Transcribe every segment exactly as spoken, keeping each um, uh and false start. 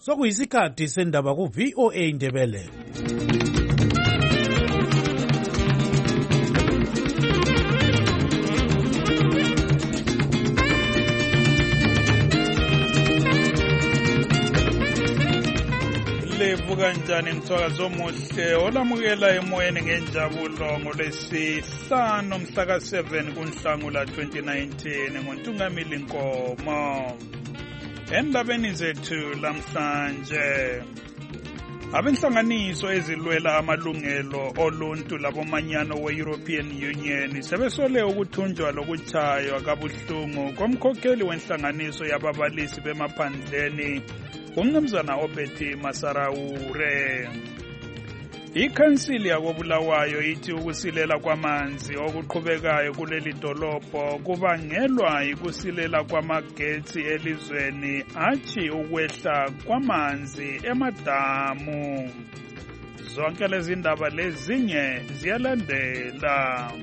Sokuyisikhathi sendaba ku V O A Ndebele. Levuka njani mthwakazi omuhle olamukela emoyeni ngenjabulo ngolwesihlanu mhla ka seven kuNhlangula twenty nineteen ngoNtungamili Nkomo. Endabeni zethu lamhlanje, abenhlanganiso ezilwela amalungelo oluntu labomanyano we-European Union sebesole ukuthunjwa lokutshaywa kabuhlungu komkhokheli wenhlanganiso yababalisi bemaphandleni uMnumzana Obeti Masaraure. Ikhansili yakoBulawayo ithi ukusilela kwamanzi okuqhubekayo kuleli dolobho kubangelwa ikusilela kwamagetsi elizweni athi ukwehla kwamanzi emadamu. Zonke lezi ndaba lezinye ziyalandela.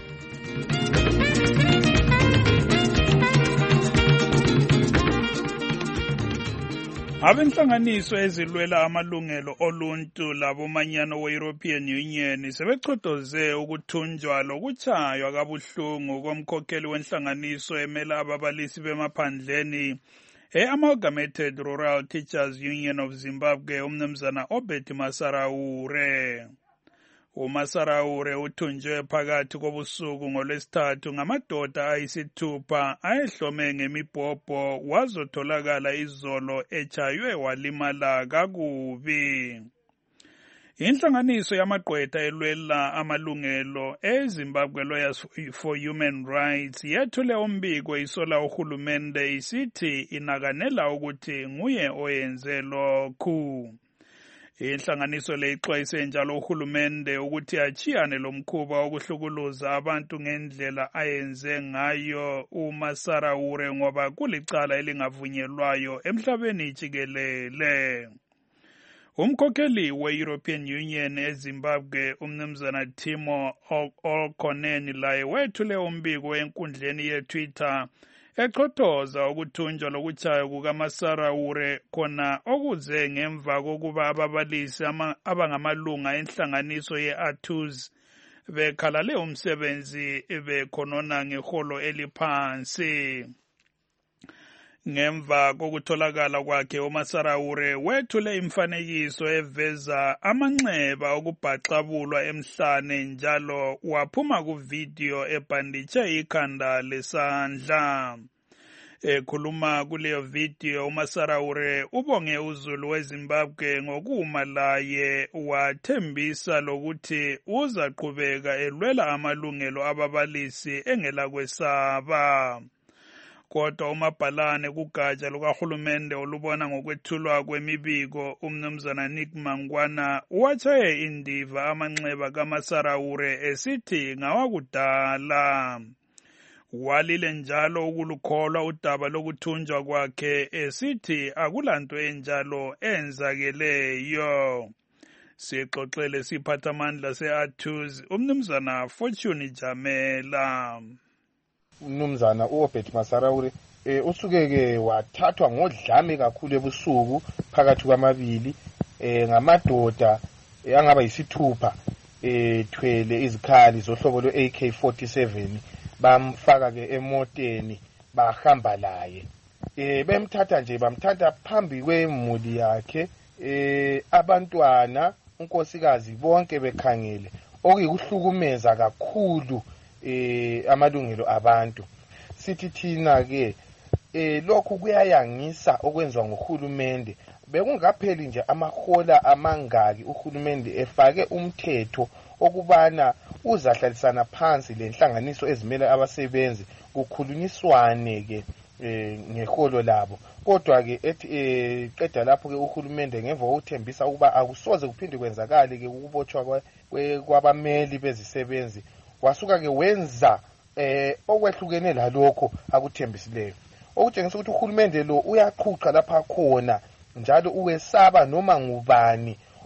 Abenhlanganiso ezilwela amalungelo oluntu labomanyano we-European Union sebechodoze ukuthunjwa lokutshaywa kabuhlungu komkhokheli wenhlanganiso emela ababalisi bemaphandleni e-Amalgamated Rural Teachers Union of Zimbabwe uMnumzana Obeti Masaraure. uMasaraure uthunjwe phakathi kobusuku ngolwesithathu ngamadoda ayisithupha ayehlome ngemibhobho wazotholakala izolo etshaywe walimala kakubi. Inhlanganiso yamagqwetha elwela amalungelo eZimbabwe Lawyers for Human Rights yethule umbiko isola uhulumende isithi inakanela ukuthi nguye oyenze lokhu. Inhlanganiso le ixwayise njalo uhulumende ukuthi achiyane lomkhuba wokuhlukuluza abantu ngendlela ayenze ngayo uMasaraure ngoba kulicala elingavunyelwayo emhlabeni jikelele. Umkhokheli we-European Union eZimbabwe uMnumzana Timo Olkoneni laye wethule umbiko enkundleni yeTwitter eqhothoza ukuthunjwa lokutshaywa kukaMasaraure khona okuze ngemva kokuba ababalisi abangamalunga enhlanganiso ye-Atus bekhalale umsebenzi bekhonona ngeholo eliphansi. Ngemva kokutholakala kwakhe uMasaraure wethule imfanekiso eveza amanxeba okubhaxabulwa emhlane njalo waphuma kuvideo ebhanditshe ikhanda lesandla. Ekhuluma kuleyo video uMasaraure ubonge uzulu weZimbabwe ngokuma laye wathembisa lokuthi uzaqhubeka elwela amalungelo ababalisi engela kwesaba. Kodwa umabhalane kugatsha lukahulumende olubona ngokwethulwa kwemibiko uMnumzana Nick Mangwana watshaye indiva amanxeba kaMasaraure esithi ngawakudala. Walile njalo ukulukholwa udaba lokuthunjwa kwakhe esithi akulanto enjalo enzakeleyo. Sixoxele siphathamandla se-Atus uMnumzana Fortune Jamela. uMnumzana uObeti Masaraure eh usukeke wathathwa ngodlame kakhulu ebusuku phakathi kwamabili eh ngamadoda angaba yisithupha eh thwele izikhali zohlobo lwe-A K forty-seven bamfaka ke emoteni bahamba laye eh bemthatha nje bamthatha phambi kwemuli yakhe eh abantwana unkosikazi bonke bekhangele okuyikuhlukumeza kakhulu eh amalungelo abantu. Sithi thina ke eh lokhu kuyayangisa okwenzwa ngohulumende. Bekungapheli nje amahola amangaki uhulumende efake umthetho okubana uzahlalisana phansi lenhlanganiso ezimele abasebenzi kukhulunyiswane ke eh ngeholo labo. Kodwa ke ethi eh qeda lapho ke uhulumende ngemva kokuthembisa ukuba akusoze kuphinde kwenzakale ke ukubotshwa kwabameli bezisebenzi wasuka ke wenza eh okwehlukene lalokho akuthembisileyo okutshengisa ukuthi uhulumende lo uyaqhuqa lapha khona njalo uwesaba noma ngubani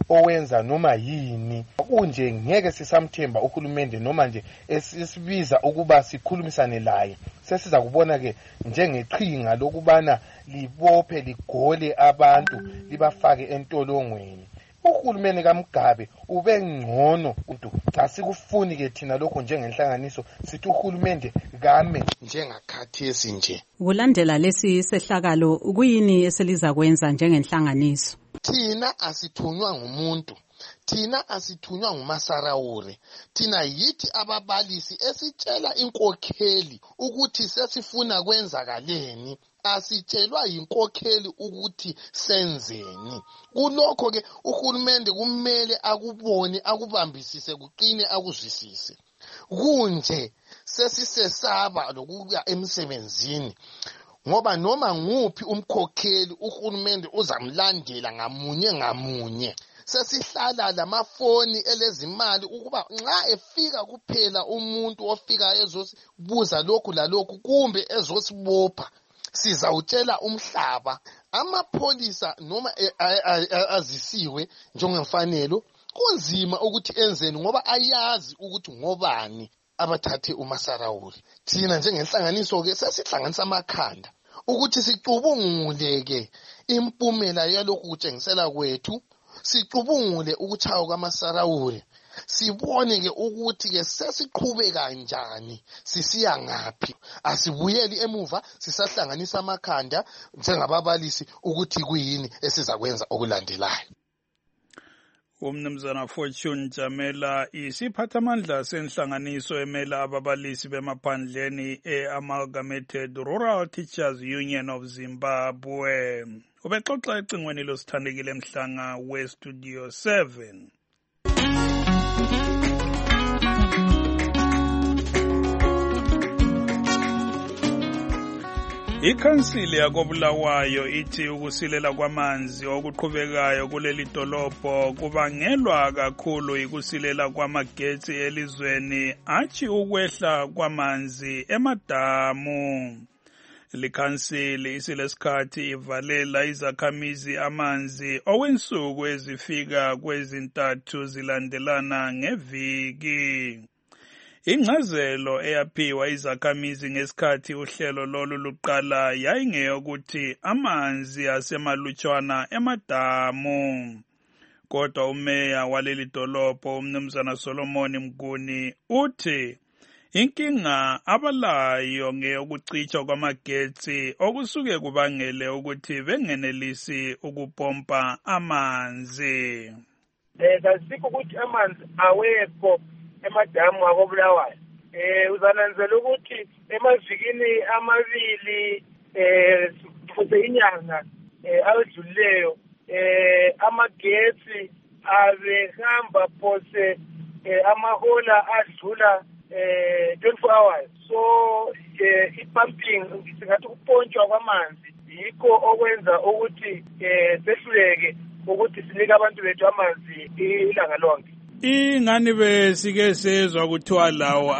owenza noma yini kunje ngeke sisamthemba uhulumende noma nje esibiza ukuba sikhulumisane laye sesiza kubona ke njengeqhinga lokubana libophe ligole abantu libafake entolongweni. Uhulumeni kaMgabe ube ngcono umuntu cha sikufuni ke thina lokho njengenhlanganiso sithi uhulumende kame njengakhathesi nje. Kulandela lesi sehlakalo kuyini eseliza kwenza njengenhlanganiso? Thina asithunywa ngumuntu, thina asithunywa nguMasarawure, thina yithi ababalisi esitshela inkokheli ukuthi sesifuna kwenzakaleni, asitshelwa inkokheli ukuthi senzeni. Kulokho ke uhulumende kumele akubone, akubambisise, kuqine, akuzwisise. Kunje sesisesaba lokuya emsebenzini ngoba noma nguphi umkhokheli uhulumende uzamlandela ngamunye ngamunye. Sesihlala lamafoni elezimali ukuba nxa efika kuphela umuntu ofika ezosibuza lokhu lalokhu kumbe ezosibopha sizawutshela umhlaba. Amapholisa noma azisiwe njengemfanelo kunzima ukuthi enzeni ngoba ayazi ukuthi ngobani abathathe uMasarawure. Thina njengenhlanganiso ke sesihlanganisa amakhanda ukuthi sicubunguleke impumela yalokhu kutshengisela kwethu, sicubungule ukuchawa kwaMasarawure, sibone ke ukuthi ke sesiqhubeka kanjani, sisiya ngaphi. Asibuyeli emuva, sisahlanganisa amakhanda njengababalisi ukuthi kuyini esizakwenza okulandelayo. Umnumzana Fortune Jamela isiphathamandla senhlanganiso emela ababalisi bemaphandleni e-Amalgamated Rural Teachers Union of Zimbabwe. Ubexoxa ecingweni losithandekile Mhlanga we-Studio seven. Ikhansili yakoBulawayo ithi ukusilela kwamanzi okuqhubekayo kuleli dolobho kubangelwa kakhulu ikusilela kwamagetsi elizweni athi ukwehla kwamanzi emadamu. Likhansili isilesikhathi ivalela izakhamizi amanzi okwensuku ezifika kwezintathu zilandelana ngeviki. Ingcazelo eyaphiwa izakhamizi ngesikhathi uhlelo lolu luqala yayingeyokuthi amanzi asemalutshwana emadamu. Kodwa umeya waleli dolobho umnumzana Solomon Mguni uthi inkinga abalayo ngeyokucitshwa kwamagetsi okusuke kubangele ukuthi bengenelisi ukupompa amanzi. Eh kasikho ukuthi amanzi awekho emadamu akoBulawayo. Eh uzananzela ukuthi emavikini amabili eh futhi inyanga eh awedluleyo eh amagetsi abehamba phose eh amahola adlula eh twenty-four hours. So eh ipumping singathi ukupontshwa kwamanzi yikho okwenza ukuthi eh sehluleke ukuthi sinike abantu bethu amanzi ilanga lonke. Ingani besike sezwa kuthiwa lawo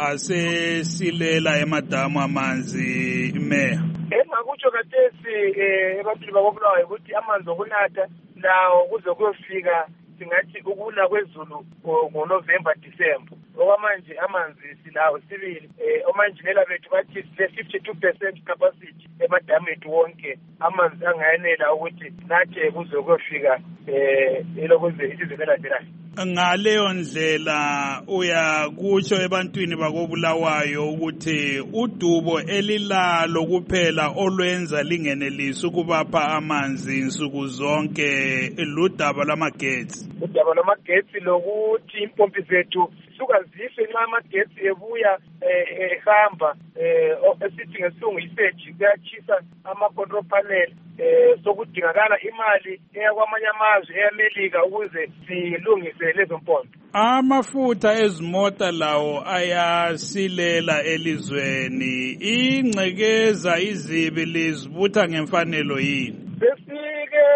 asesilela emadamu amanzi meya. Engakutsho kathesi eh ebantwini bakoBulawayo ukuthi amanzi okunatha lawo kuze kuyofika singathi ukuna kwezulu ngoNovember December. Okwamanje amanzi silawo sibili eh omanjinela bethu bathi fifty-two percent capacity emadamu ethu wonke amanzi angayenela ukuthi nathi kuze kuyofika eh elokuze isizemela njalo. Ngaleyo ndlela uyakutsho ebantwini bakoBulawayo ukuthi udubo elilalo kuphela olwenza lingenelisi ukubapha amanzi insuku zonke ludaba lwamagetsi. Udaba lwamagetsi lokuthi impompi zethu suka zife nxa amagetsi ebuya ehamba esithi ngesilungu iseji kuyatshisa ama-control panel eh sokudingakala imali eyakwamanye amazwe eyamelika ukuze silungise lezo mpompi. Amafutha ezimota lawo ayasilela elizweni, ingcekeza izibi lizibutha ngemfanelo yini? Besike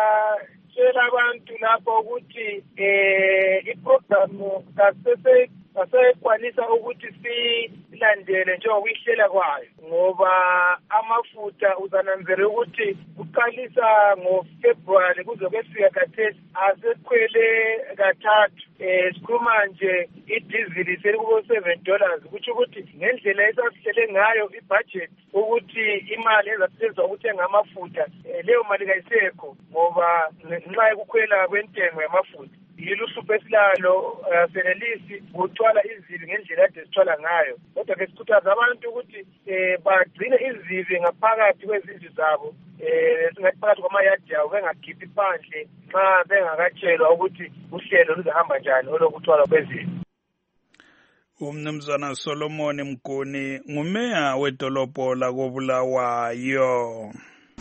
satshela abantu lapho ukuthi eh iprogramu kasese asayekwanisa ukuthi silandele njengokuyihlela kwayo ngoba amafutha uzananzela ukuthi kuqalisa ngoFebruary kuze kufika khathesi asekhwele kathathu. Eh sikhuluma nje idizili selikubo seven dollars kuthi ukuthi ngendlela esasihlele ngayo ibudget ukuthi imali ezasetshenziswa ukuthenga amafutha leyo mali kayisekho ngoba ngenxa yokukhwela kwentengo yamafutha. Yiluhlupho esilalo senelisi kuthwala izibi ngendlela ade sithwala ngayo kodwa ke sikhuthaza abantu ukuthi bagcine izibi ngaphakathi kwezindlu zabo eh singathi phakathi kwamayadi yawo bengakhiphi phandle xa bengakatshelwa ukuthi uhlelo luzahamba njani olokuthwala kwezibi. Umnumzana Solomon Mguni ngumeya wedolobho lakoBulawayo.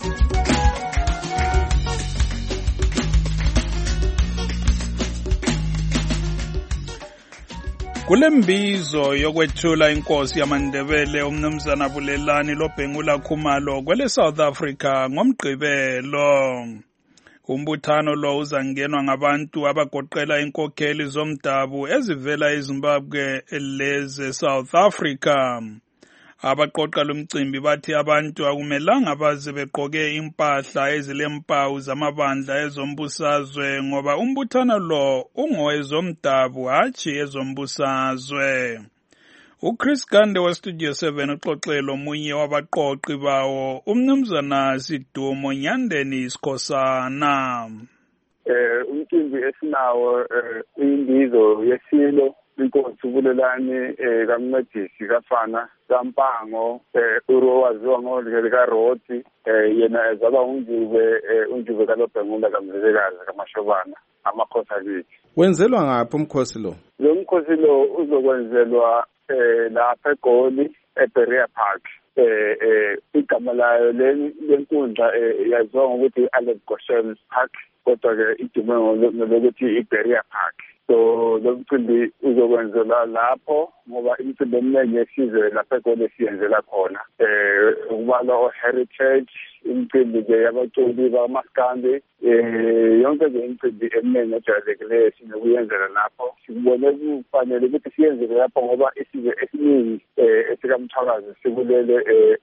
Kule mbizo yokwethula inkosi yamaNdebele umnumzana Bulelani loBhengula Khumalo kwele South Africa ngomgqibelo. Umbuthano lo uzangenwa ngabantu abagoqela inkokheli zomdabu ezivela eZimbabwe leze South Africa. Abaqoqa lomcimbi bathi abantu akumelanga baze begqoke impahla ezilempawu zamabandla ezombusazwe ngoba umbuthano lo ungowezomdabu hatshi ezombusazwe. uChris Gande wa Studio seven uxoxelo omunye wabaqoqi bawo umnumzana Sidumo Nyandeni Sikhosana. Eh umcimbi esinawo imbizo yesilo inkosi uBulelani kaMncedisi kafana kaMpango uro waziwa ngolike kaRoti yena ezaba unjuve unjuve kaLobhengula kaMzilikazi kaMashobana amakhosi akithi. Wenzelwa ngaphi umkhosi lo? Lo mkhosi lo uzokwenzelwa lapha eGoli eBerea Park. eh eh igama layo lenkundla yaziwa ngokuthi Alex Goshen Park kodwa ke idume ngokuthi iBerea Park. So lo mcimbi uzokwenzelwa lapho ngoba imicimbi eminingi esizwe lapha eGoli siyenzela khona eh ukubalwa o-heritage imicimbi nje yabaculi bamaskandi eh yonke nje imicimbi eminingi ejwayelekileyo sinokuyenzela lapho. Sibone kufanele ukuthi siyenzele lapho ngoba isizwe esiningi esikaMthwakazi sikulele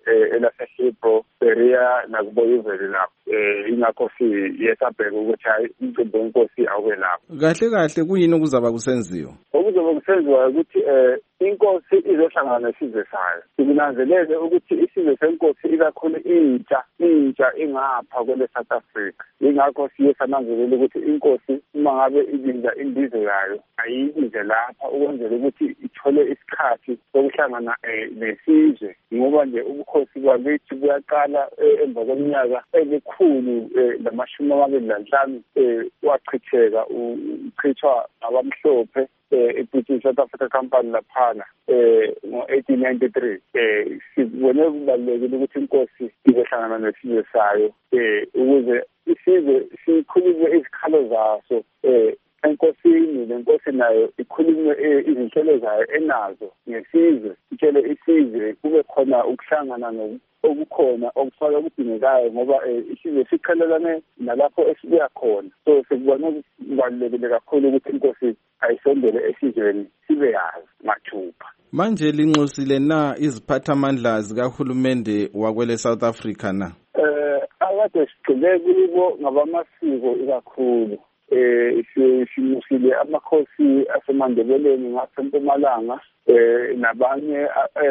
elaseHebro Berea nakuboyiveli lapho eh ingakho siyesabheka ukuthi hayi imicimbi yenkosi awube lapho. Kahle kahle kuyini okuzaba kusenziwa? Okuzoba kusenziwa ukuthi eh inkosi izohlangana nesizwe sayo. Sikunanzelele ukuthi isizwe senkosi ikakhulu intsha intsha ingapha kwele South Africa. Ingakho siye sananzelela ukuthi inkosi uma ngabe ilinda imbizo yayo ayibize lapha ukwenzela ukuthi ithole isikhathi sokuhlangana nesizwe ngoba nje ubukhosi bakithi buyaqala emva kweminyaka emikhulu namashumi amabili nanhlanu wachitheka uchithwa abamhlophe eBritish South Africa Company laphana ngo eighteen ninety-three. eh sibone kubalulekile ukuthi inkosi izohlangana nesizwe sayo eh ukuze isizwe sikhulume izikhalo zaso eh enkosini lenkosi nayo ikhulume izinhlelo zayo enazo ngesizwe itshele isizwe kube khona ukuhlangana okukhona okufaka ukudingekayo ngoba isizwe sikhalelane nalapho esibuya khona. So sikubona kubalulekile kakhulu ukuthi inkosi ayisondele esizweni sibe yazi mathupha. Manje linxusile na iziphathamandla zikahulumende wakwele South Africa na? Eh akade sigcile kubo ngabamasiko ikakhulu. eh simusile amakhosi asemandebeleni ngasempumalanga eh nabanye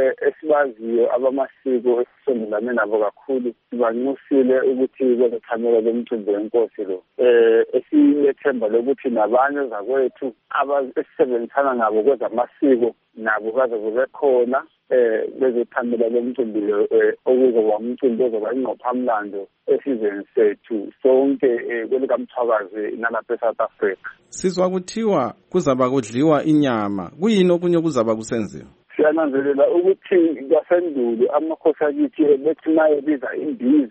esibaziyo abamasiko esisondelane nabo kakhulu sibanusile ukuthi bezothamela lomcimbi wenkosi lo eh esiyethemba lokuthi nabanye zakwethu abasebenzisana nabo kwezamasiko nabo bazobe khona eh bezothamela lomcimbi lo okuzoba umcimbi ozoba ingqophamlando esizweni sethu sonke kwelikaMthwakazi nalapha eSouth Africa. Sizwa kuthiwa kuzaba kudliwa inyama, kuyini okunye kuzaba kusenziwa? Siyananzelela ukuthi kwasendulo amakhosi akithi bethi naye biza imbizo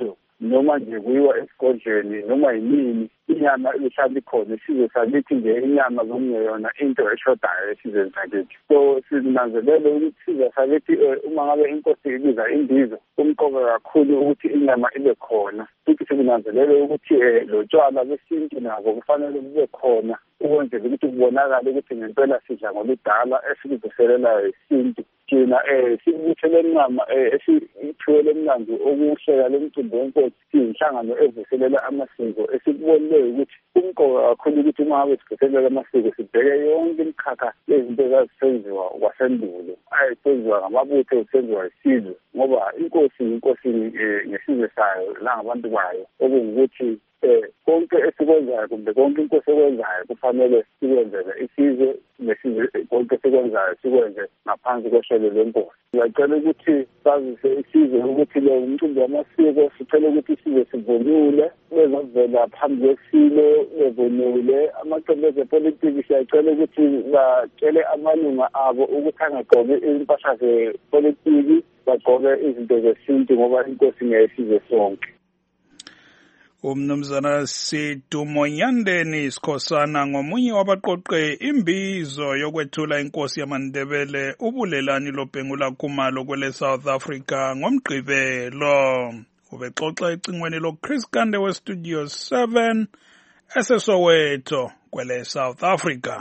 noma nje kuyiwa esigodlweni noma yini inyama ihlala ikhona isizwe sakithi nje inyama zokungeyona into eshodayo esizweni sakithi. So sizinanzelele ukuthi isizwe sakithi uma ngabe inkosi ibiza imbizo kumqoka kakhulu ukuthi inyama ibe khona. Futhi sizinanzelele ukuthi lo tshwala besintu nabo kufanele bube khona ukwenzela ukuthi kubonakale ukuthi ngempela sidla ngoludala esikuvuselelayo isintu. Thina eh sikuthele inyama esithuwele emnandi okuhleka lemicimbi wenkosi inhlangano evuselela amasiko esikubonile ukuthi kumqoka kakhulu ukuthi uma ngabe sivuselela amasiko sibheke yonke imikhakha yezinto ezazisenziwa kwasendulo ayisenziwa ngamabutho esenziwa isizwe ngoba inkosi inkosi ngesizwe sayo la ngabantu bayo okungukuthi eh konke esikwenzayo kumbe konke inkosi ekwenzayo kufanele sikwenzele isizwe nesizwe konke esikwenzayo sikwenze ngaphansi kohlelo lwenkosi. Ngiyacela ukuthi sazise isizwe ukuthi lo umcimbi wamasiko sicela ukuthi isizwe sivunule bezovela phambi kwesilo bevunule amaqembu ezepolitiki siyacela ukuthi bacele amalunga abo ukuthi angagqoki impahla zepolitiki bagqoke izinto zesintu ngoba inkosi ngeyesizwe sonke. Umnumzana Sidumo Nyandeni Sikhosana ngomunye wabaqoqe imbizo yokwethula inkosi yamaNdebele ubulelani lobhengula khumalo kwele South Africa ngomgqibelo. Ubexoxa ecingweni lo Chris Kande we Studio seven eseSoweto kwele South Africa.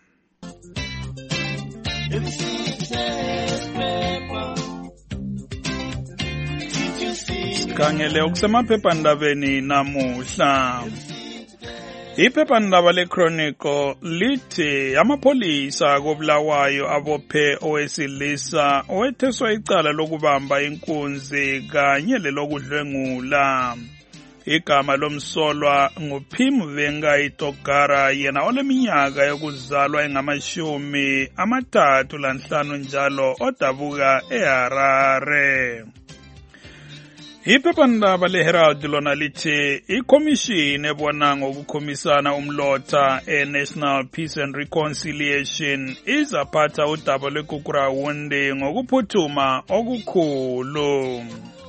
Khangele okusemaphephandabeni namuhla. Iphephandaba leChronicle lithi amapholisa koBulawayo abophe owesilisa owetheswa icala lokubamba inkunzi kanye lelokudlwengula. Igama lomsolwa nguPim Vengai Togara yena oleminyaka yokuzalwa engamashumi amathathu lanhlanu njalo odabuka eHarare. Iphephandaba leHerald lona lithi ikhomishini ebona ngokukhomisana umlotha eNational Peace and Reconciliation izaphatha udaba lweGugurawundi ngokuphuthuma okukhulu.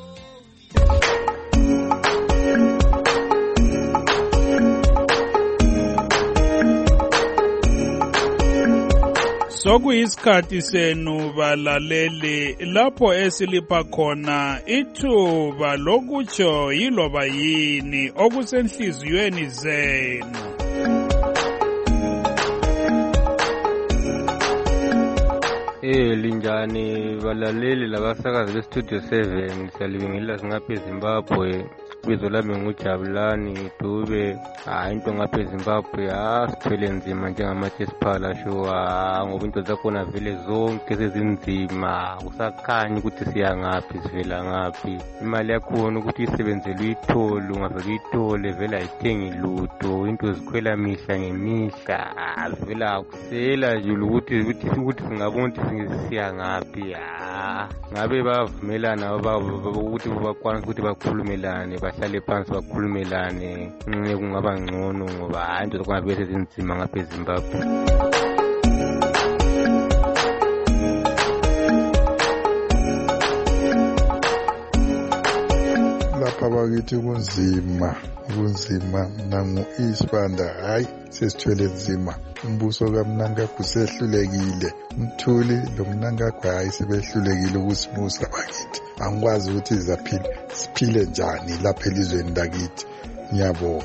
Sokuyisikhathi senu balaleli lapho esilipha khona ithuba lokutsho yiloba yini okusenhliziyweni zenu. Eh linjani balaleli labasakazi beStudio seven siyalibingelela singapha eZimbabwe. Bizo lami nguJabulani Dube. Hayi into ngapha eZimbabwe asithwele nzima njengamatshe siphala sho ngoba into zakhona vele zonke sezinzima kusakhanyi ukuthi siya ngaphi sivela ngaphi. Imali yakhona ukuthi isebenzele uyithole ungavela uyithole vele ayithengi lutho into zikhwela mihla ngemihla vela akusela nje ukuthi ukuthi ukuthi singabona ukuthi siya ngaphi. Ngabe bavumelana ukuthi bakwanisa ukuthi bakhulumelane bahlale phansi bakhulumelane kungaba ngcono ngoba hayi into zakhona vele sezinzima ngapha eZimbabwe. Lapha bakithi kunzima kunzima nangu isibanda hayi sesithwele nzima. Umbuso kaMnangagwa sehlulekile, Mthuli lo Mnangagwa hayi sebehlulekile ukusimusa bakithi. Angikwazi ukuthi izaphila siphile njani lapha elizweni lakithi. Ngiyabonga.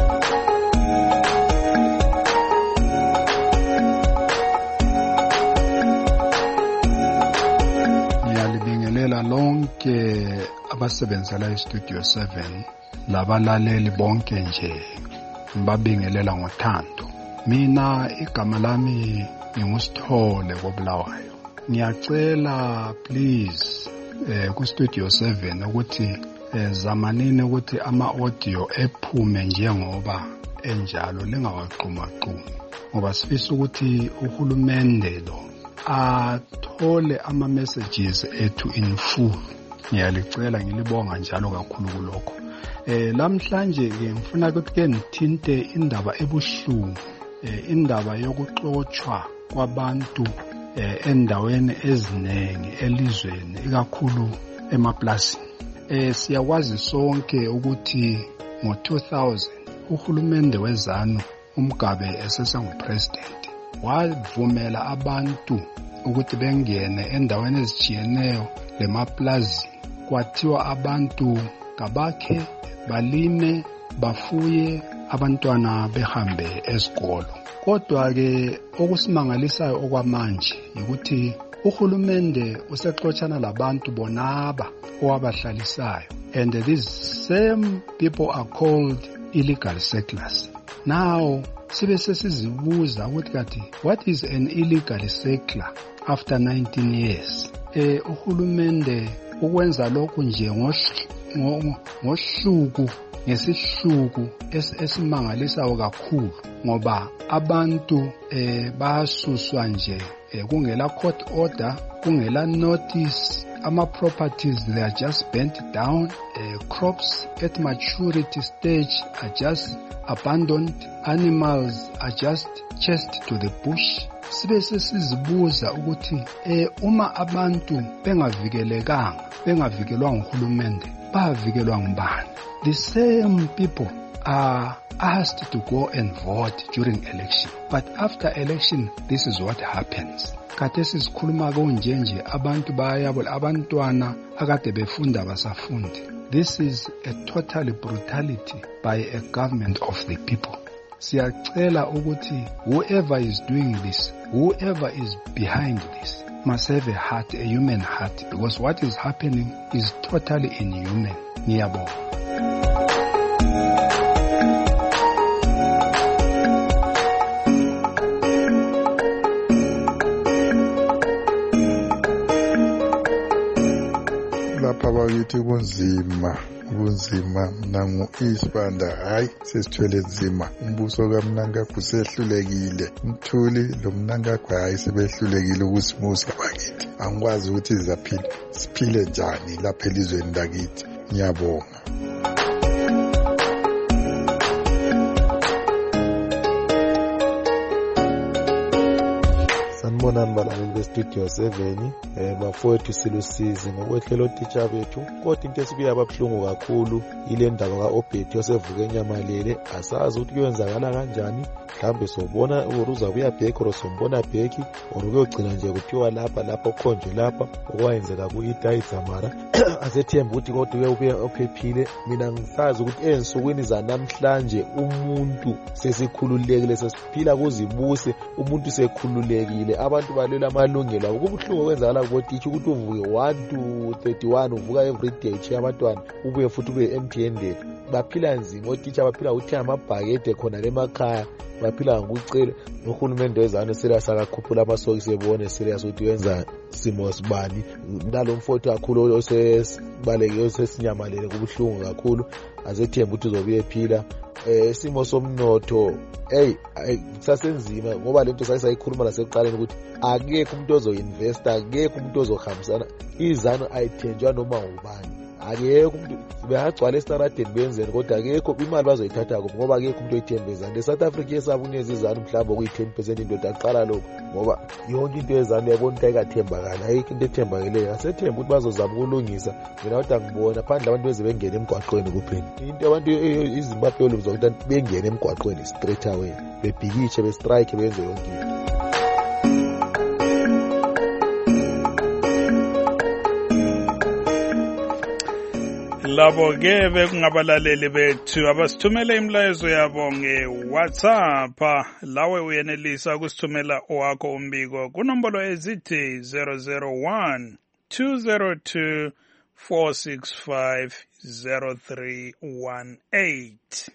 Ngiyalibingelela lonke abasebenzela iStudio seven labalaleli bonke nje ngibabingelela ngothando. Mina igama lami ngingusithole koBulawayo. Ngiyacela please eh ku Studio seven ukuthi eh, zamanini ukuthi ama audio ephume njengoba enjalo lingawaqhuma qhuma ngoba sifisa ukuthi uhulumende lo athole ama messages ethu in full. Ngiyalicela ngilibonga njalo kakhulu kulokho. Eh lamhlanje ke ngifuna ukuthi ke ngithinte indaba ebuhlungu, eh indaba yokuxoxwa kwabantu eh endaweni ezinengi elizweni ikakhulu emaplasini. eh siyakwazi sonke ukuthi ngo two thousand uhulumende wezanu uMgabe esesengupresident wavumela abantu ukuthi bengene endaweni ezijiyeneyo lemaplazi kwathiwa abantu kabakhe balime bafuye abantwana behambe esikolo. Kodwa ke okusimangalisayo okwamanje ukuthi uhulumende usexoxana labantu bonaba owabahlalisayo, and these same people are called illegal settlers. Now sibe sesizibuza ukuthi kathi what is an illegal settler after nineteen years? Eh uhulumende ukwenza lokhu nje ngohluku ngesihluku esimangalisayo kakhulu ngoba abantu eh basuswa nje kungela court order, kungela notice, ama properties they are just burnt down, uh, crops at maturity stage are just abandoned, animals are just chased to the bush. Sibe sesizibuza ukuthi eh uma abantu bengavikelekanga, bengavikelwa nguhulumende, bavikelwa ngubani? The same people are asked to go and vote during election, but after election this is what happens. Kade sizikhuluma konje nje abantu bayabona abantwana akade befunda basafundi. This is a total brutality by a government of the people. Siyacela ukuthi whoever is doing this, whoever is behind this, must have a heart, a human heart, because what is happening is totally inhuman. Ngiyabonga. Lapha bakithi kunzima, kunzima nangu isibanda hayi sesithwele nzima. Umbuso kaMnangagwa usehlulekile, Mthuli lo Mnangagwa hayi sebehlulekile ukusimusa bakithi. Angikwazi ukuthi sizaphila siphile njani lapha elizweni lakithi. Ngiyabonga. Sanibonani balaleli bestudio seven, eh bafowethu silusizi ngokwehlelo otitsha bethu. Kodwa into esibuya ababhlungu kakhulu ile ndaba kaObedi osevuka enyamalele, asazi ukuthi kuyenzakala kanjani. Mhlambe sobona uruza kuyabheka or sombona bheki or ukuyogcina nje kuthiwa lapha lapha ukhonje lapha okwayenzeka kuItayizamara. Asethemba ukuthi kodwa ubuye ophephile. Mina ngisazi ukuthi ensukwini zanamhlanje umuntu sesikhululekile, sesiphila kuzibuse, umuntu sekhululekile, abantu balwela amalungelo. Ukubuhlungu kwenzakala kubotitsha ukuthi uvuke one to thirty-one uvuka every day che abantwana ubuye futhi ube empty handed. Baphila nzima otitsha, baphila ukuthi amabhakede khona emakhaya, baphila ngokucela. Uhulumende wezana serious akakhuphula amasokisi sebone serious ukuthi wenza simo sibani. Nalo mfowethu kakhulu osesibaleke osesinyamalele kubuhlungu kakhulu. Azethemba ukuthi uzobuye ephila. Eh simo somnotho hey sasenzima ngoba lento sayisayikhuluma lasekuqaleni ukuthi akekho umuntu ozoinvesta, akekho umuntu ozohambisana izanu ayithenjwa noma ubani. Akekho umuntu behagcwala estaradeni benzeni kodwa akekho imali bazoyithatha kuphi ngoba akekho umuntu oyithembeza. Le South Africa yesabunezi izanu mhlawumbe kuyi ten percent indoda aqala lokho ngoba yonke into yezanu yabona ukuthi ayikathembakala, ayikho into ethembakeleyo. Asethemba ukuthi bazozama ukulungisa. Mina kodwa ngibona phandle abantu beze bengena emgwaqweni kuphela. Into abantu iZimbabwe yolumza ukuthi bengena emgwaqweni straight away, bebhikishe be strike benze yonke into. Labo ke bekungabalaleli bethu abasithumela imlayezo yabo nge-WhatsApp, lawe uyenelisa kusithumela owakho umbiko kunombolo ezithi zero zero one two zero two four six five zero three one eight.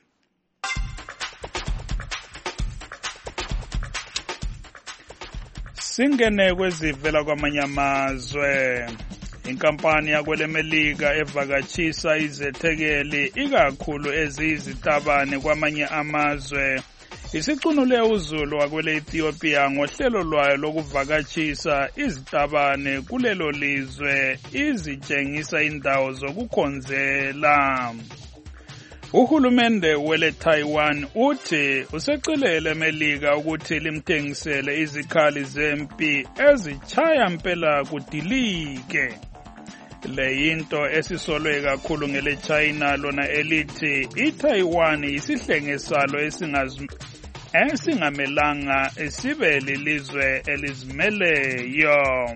Singene kwezivela kwamanye amazwe. Inkampani yakwelemelika evakatshisa izethekeli ikakhulu eziyizitabane kwamanye amazwe isicunule uzulu wakwele Ethiopia ngohlelo lwayo lokuvakatshisa izitabane kulelo lizwe izitshengisa indawo zokukhonzela. Uhulumende wele Taiwan uthi usecilele eMelika ukuthi limthengisele izikhali zempi ezichaya mpela kudilike. le yinto esisolwe kakhulu ngele China lona elithi iTaiwan isihlenge salo esingaz esingamelanga sibe lilizwe elizimeleyo.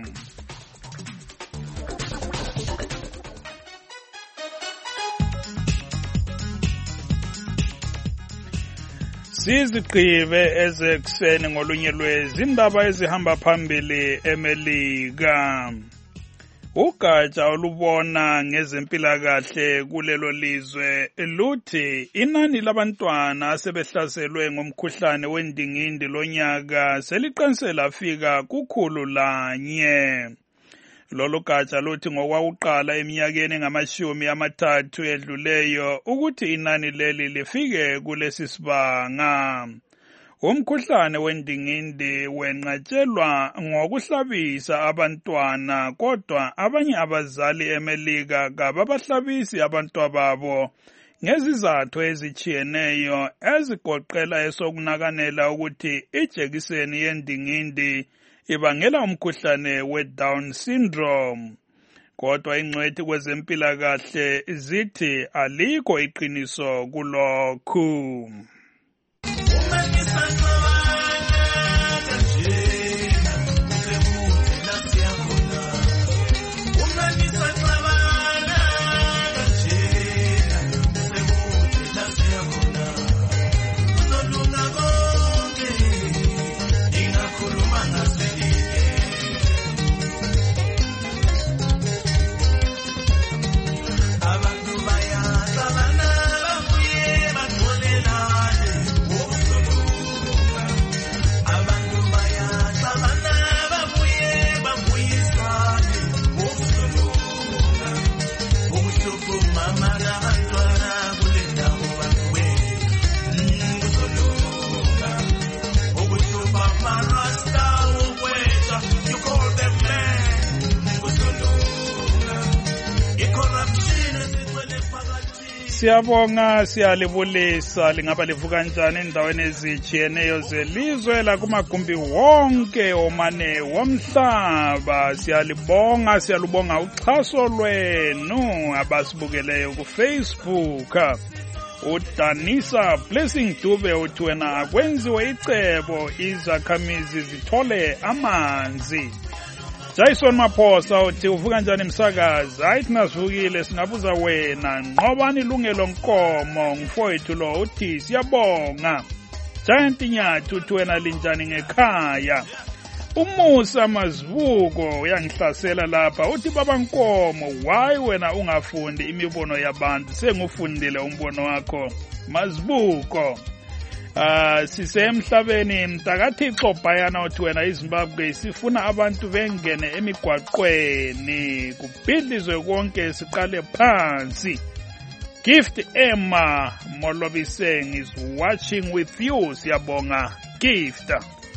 Sizigqibe ezekuseni ngolunye lwezindaba ezihamba phambili eMelika. Ugatsha olubona ngezempilakahle kulelo lizwe luthi inani labantwana asebehlaselwe ngomkhuhlane wendingindi lonyaka seliqinise lafika kukhulu lanye. Lolu gatsha luthi ngokwakuqala eminyakeni engamashumi amathathu edluleyo ukuthi inani leli lifike kulesi sibanga. Umkhuhlane wendingindi wenqatshelwa ngokuhlabisa abantwana, kodwa abanye abazali eMelika kababahlabisi abantwababo ngezizathu ezitshiyeneyo ezigoqela esokunakanela ukuthi ijekiseni yendingindi ibangela umkhuhlane we-Down syndrome. Kodwa ingcwethi kwezempilakahle zithi alikho iqiniso kulokhu. Siyabonga, siyalibulisa, lingaba livuka njani endaweni ezitshiyeneyo zelizwe lakumagumbi wonke omane womhlaba. Siyalibonga, siyalubonga uxhaso lwenu abasibukeleyo kuFacebook. Udanisa Blessing Dube uthi wena akwenziwe icebo izakhamizi zithole amanzi. Jason Maphosa uthi uvuka njani msakazi? Hayi sinasivukile, singabuza wena nqobani ilungelo nkomo ngifowethu lo uthi siyabonga. Giant Nyathi uthi wena linjani ngekhaya? Umusa Mazibuko uyangihlasela lapha uthi baba nkomo why wena ungafundi imibono yabantu? Sengufundile umbono wakho Mazibuko. Uh, sisemhlabeni mtakathixo bhayana uthi wena iZimbabwe sifuna abantu bengene emigwaqweni kubhidlizwe konke siqale phansi. Gift Emma Molobiseng is watching with you. Siyabonga Gift.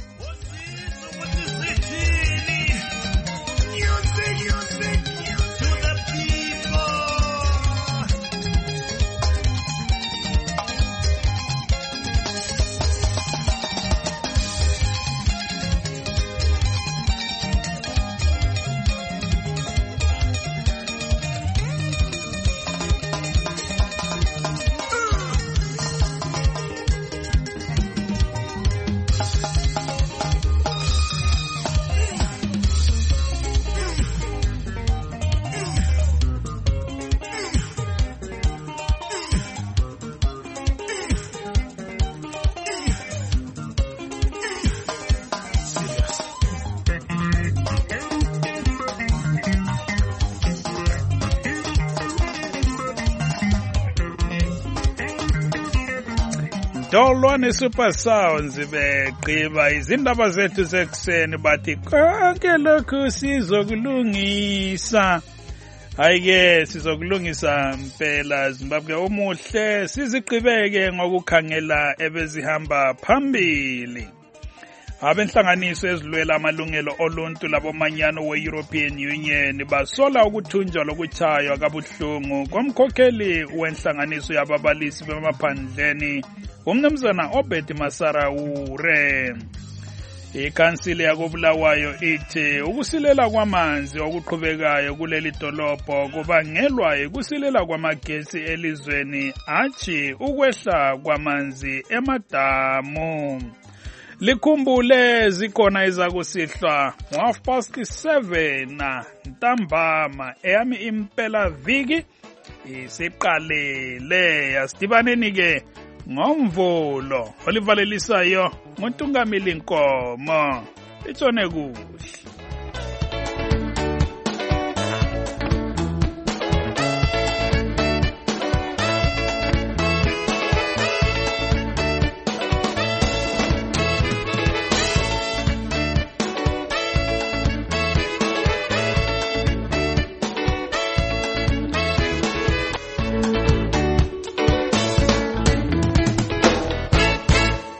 Dolwane Super Sounds begqiba izindaba zethu zekuseni bathi konke lokhu sizokulungisa. Hayike sizokulungisa impela Zimbabwe umuhle, sizigqibeke ngokukhangela ebezihamba phambili. Abenhlanganiso ezilwela amalungelo oluntu labomanyano we-European Union basola ukuthunjwa lokuchaywa kabuhlungu komkhokheli wenhlanganiso yababalisi bemaphandleni uMnumzana Obed Masaraure. Ikhansili yakobulawayo ithi ukusilela kwamanzi okuqhubekayo kuleli dolobho kubangelwa ukusilela kwamagesi elizweni athi ukwehla kwamanzi emadamu. Likhumbule zikhona izakusihlwa half past seven ntambama eyami impela viki isiqalile. Yasidibaneni ke ngomvulo olivalelisayo nguNtungamili Nkomo. Itshone kuhle.